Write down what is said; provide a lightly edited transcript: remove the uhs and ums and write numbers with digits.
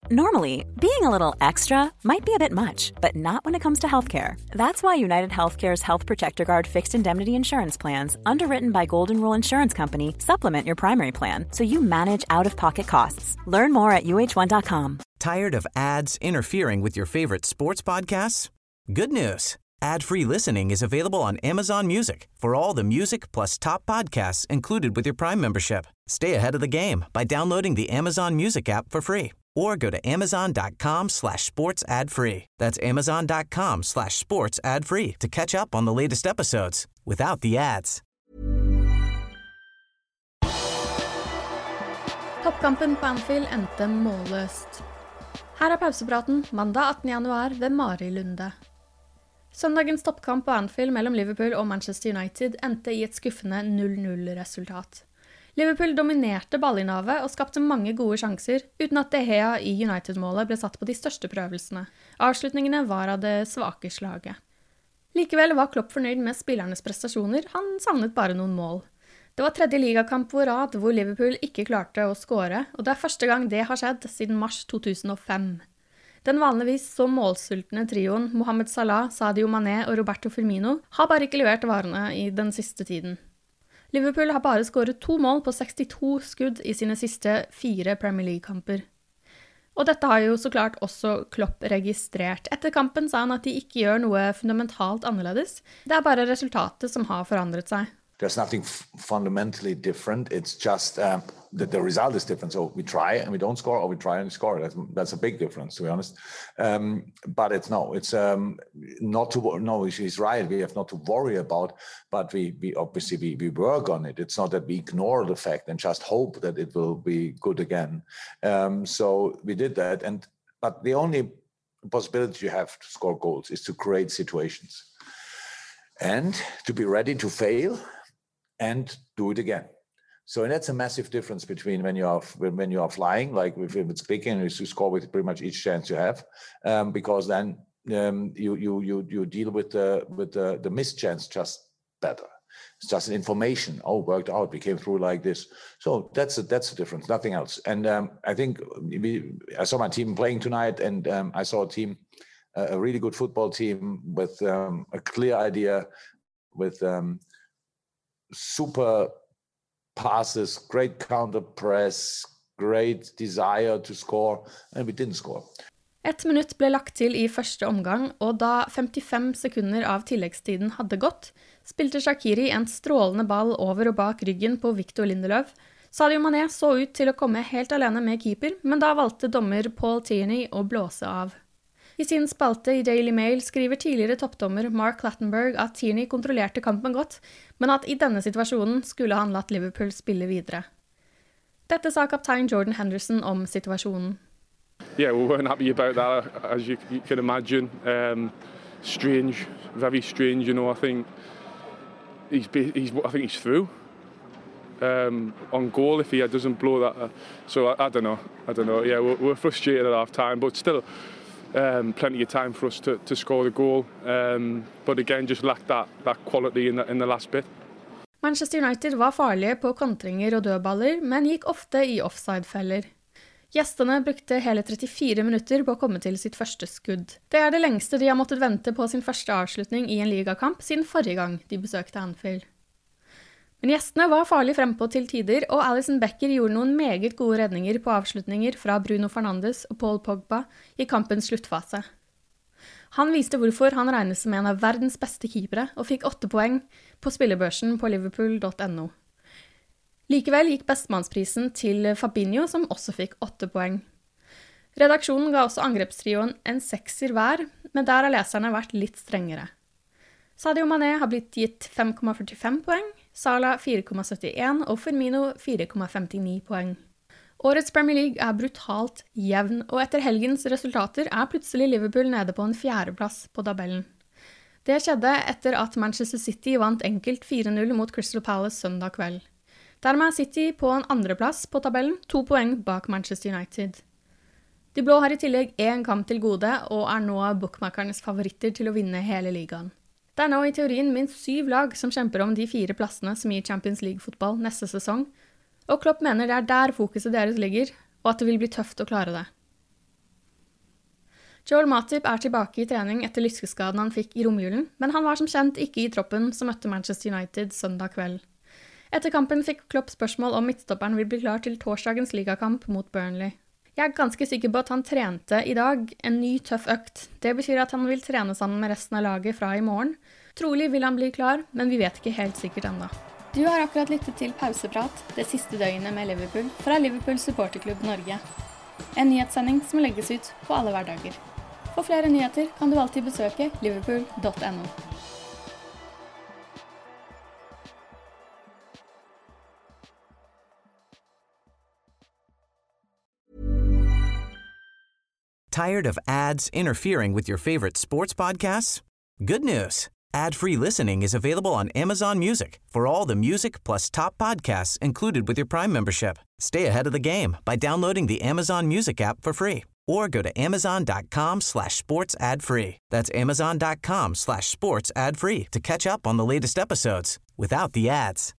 Normally, being a little extra might be a bit much, but not when it comes to healthcare. That's why United Healthcare's Health Protector Guard fixed indemnity insurance plans, underwritten by Golden Rule Insurance Company, supplement your primary plan so you manage out-of-pocket costs. Learn more at uh1.com. Tired of ads interfering with your favorite sports podcasts? Good news. Ad-free listening is available on Amazon Music for all the music plus top podcasts included with your Prime membership. Stay ahead of the game by downloading the Amazon Music app for free or go to amazon.com/sports ad free. That's amazon.com/sports ad free to catch up on the latest episodes without the ads. Toppkampen på Anfield endte målløst. Her pausepraten mandag 18. januar ved Mari Lunde. Søndagens toppkamp på Anfield mellom Liverpool og Manchester United endte i et skuffende 0-0-resultat. Liverpool dominerte ballinnavet og skapte mange gode sjanser, uten at De Gea i United-målet ble satt på de største prøvelsene. Avslutningene var av det svake slaget. Likevel var Klopp fornøyd med spillernes prestasjoner, han savnet bare noen mål. Det var tredje ligakamp på rad hvor Liverpool ikke klarte å skåre, og det er første gang det har skjedd siden mars 2005. Den vanligvis så målsultne trioen Mohamed Salah, Sadio Mané og Roberto Firmino har bare ikke levert varene i den siste tiden. Liverpool har bare skåret 2 mål på 62 skudd i sine siste 4 Premier League-kamper. Og dette har jo så klart også Klopp registrert. Etter kampen sa han at de ikke gjør noe fundamentalt annerledes. Det er bare resultatet som har forandret seg. There's nothing fundamentally different. It's just that the result is different. So we try and we don't score, or we try and score. That's a big difference, to be honest. But it's not to. No, she's right. We have not to worry about. But we obviously we work on it. It's not that we ignore the fact and just hope that it will be good again. So we did that. But the only possibility you have to score goals is to create situations and to be ready to fail and do it again. So that's a massive difference between when you are flying, like if it's clicking, you score with pretty much each chance you have, because then you deal with the missed chance just better. It's just an information. Oh, worked out. We came through like this. So that's a difference. Nothing else. And I think I saw my team playing tonight, and I saw a team, a really good football team with a clear idea, with super passes, great counter press, great desire to score, and we didn't score. 1 minutt ble lagt til i første omgang, og da 55 sekunder av tilleggstiden hadde gått, spilte Shaqiri en strålende ball over og bak ryggen på Victor Lindelöf. Sadio Mané så ut til å komme helt alene med keeper, men da valgte dommer Paul Tierney å blåse av. I sin spalte i Daily Mail skriver tidligere toppdommer Mark Clattenburg at Tierney kontrollerte kampen godt, men at i denne situasjonen skulle han latt Liverpool spille videre. Dette sa kaptein Jordan Henderson om situasjonen. Yeah, we weren't happy about that, as you can imagine. Strange, very strange. You know, I think he's through on goal if he doesn't blow that. So I don't know. Yeah, we're frustrated at half time, but still. Plenty of time for us to score the goal, but again just lacked that quality in the last bit. Manchester United var farlige på kontringer og dødballer, men gikk ofte i offside-feller. Gjestene brukte hele 34 minutter på å komme til sitt første skudd. Det er det lengste de har måttet vente på sin første avslutning i en ligakamp siden forrige gang de besøkte Anfield. Men gjestene var farlig frempå til tider, og Alisson Becker gjorde noen meget gode redninger på avslutninger fra Bruno Fernandes og Paul Pogba i kampens sluttfase. Han viste hvorfor han regnes som en av verdens beste keepere, og fikk 8 poeng på spillebørsen på liverpool.no. Likevel gikk bestmannsprisen til Fabinho, som også fikk 8 poeng. Redaksjonen ga også angrepstrioen en 6er hver, men der har leserne vært litt strengere. Sadio Mané har blitt gitt 5,45 poeng, Salah 4,71 og Firmino 4,59 poeng. Årets Premier League er brutalt jevn, og etter helgens resultater er plutselig Liverpool nede på en 4. plass på tabellen. Det skjedde etter at Manchester City vant enkelt 4-0 mot Crystal Palace søndag kveld. Dermed er City på en 2. plass på tabellen, 2 poeng bak Manchester United. De blå har i tillegg 1 kamp til gode, og er nå bookmakernes favoritter til å vinne hele ligaen. Det er nå i teorien minst 7 lag som kjemper om de 4 plassene som gir Champions League-fotball neste sesong, og Klopp mener det er der fokuset deres ligger, og at det vil bli tøft å klare det. Joel Matip tilbake i trening etter lyskeskaden han fikk i romjulen, men han var som kjent ikke i troppen som møtte Manchester United søndag kveld. Etter kampen fikk Klopp spørsmål om midtstopperen vil bli klar til torsdagens ligakamp mot Burnley. Jeg er ganske sikker på at han trente i dag en ny tøff økt. Det betyr at han vil trene sammen med resten av laget fra i morgen. Trolig vil han bli klar, men vi vet ikke helt sikkert enda. Du har akkurat lyttet til Pauseprat, det siste døgnet med Liverpool, fra Liverpool Supporterklubb Norge. En nyhetssending som legges ut på alle hverdager. For flere nyheter kan du alltid besøke liverpool.no. Tired of ads interfering with your favorite sports podcasts? Good news. Ad-free listening is available on Amazon Music for all the music plus top podcasts included with your Prime membership. Stay ahead of the game by downloading the Amazon Music app for free or go to amazon.com/sports ad free. That's amazon.com/sports ad free to catch up on the latest episodes without the ads.